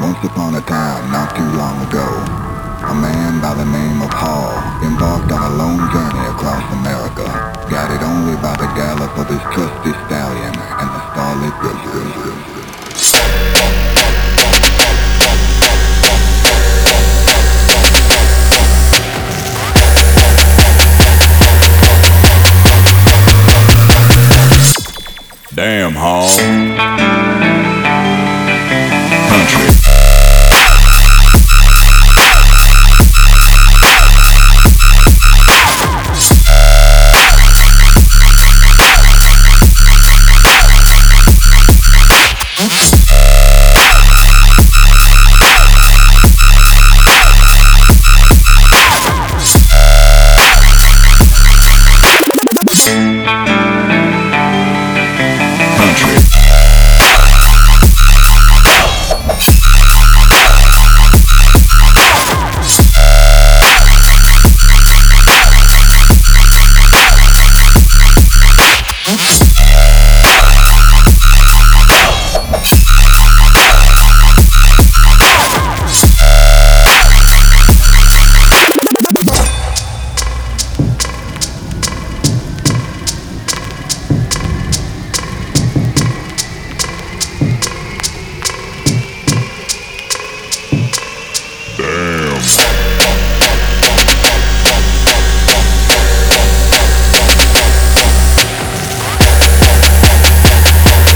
Once upon a time, not too long ago, a man by the name of Hall embarked on a lone journey across America, guided only by the gallop of his trusty stallion and the starlit river. Damn, Hall. Country.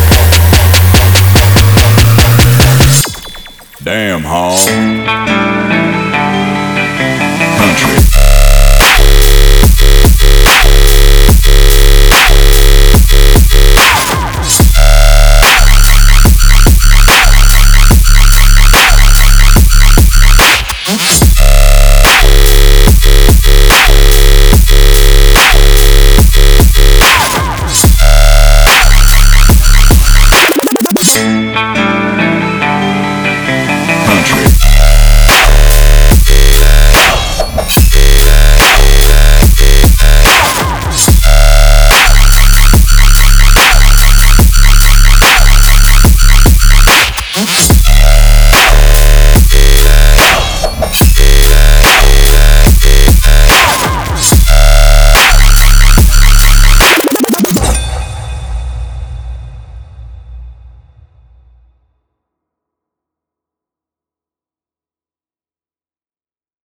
Damn, Hall.